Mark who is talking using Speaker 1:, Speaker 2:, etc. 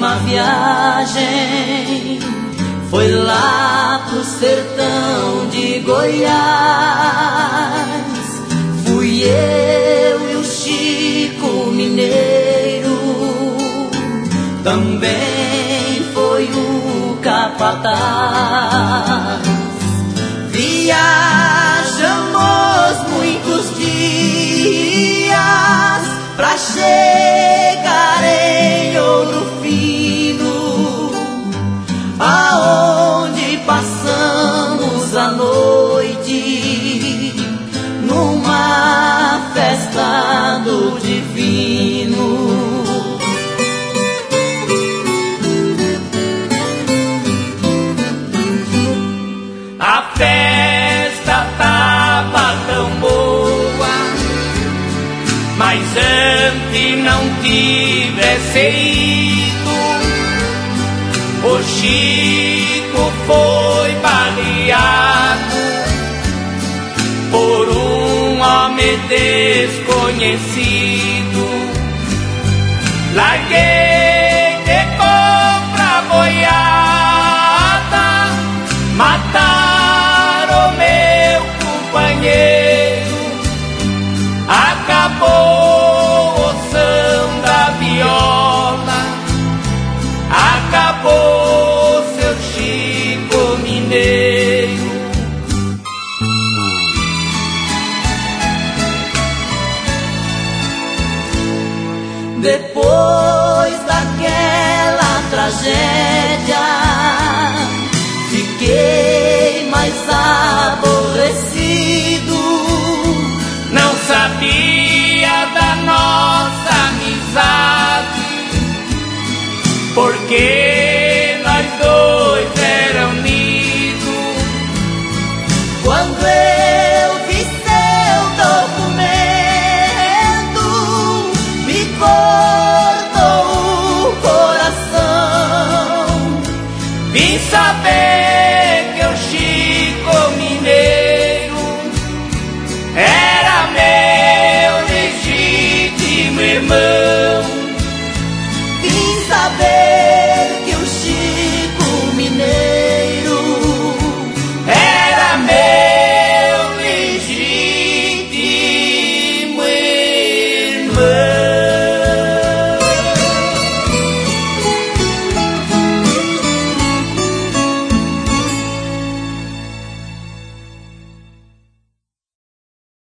Speaker 1: última viagem foi lá pro sertão de Goiás. Fui eu e o Chico Mineiro, também foi o capataz. Viajamos muitos dias pra chegar em Ouro Fino, aonde passamos a noite numa festa do divino.
Speaker 2: A festa tava tão boa, mas antes não tivesse ido, o Chico foi baleado por um homem desconhecido. Larguei de compra boiada, mataram meu companheiro, acabou o som da viola, acabou seu Chico Mineiro.
Speaker 1: Depois daquela tragédia, fiquei mais aborrecido.
Speaker 2: Não sabia da nossa amizade, porque nós dois era unidos.
Speaker 1: Quando eu vi seu documento, me cortou o coração.
Speaker 2: Vim saber que o Chico Mineiro era meu legítimo irmão.
Speaker 1: Vim saber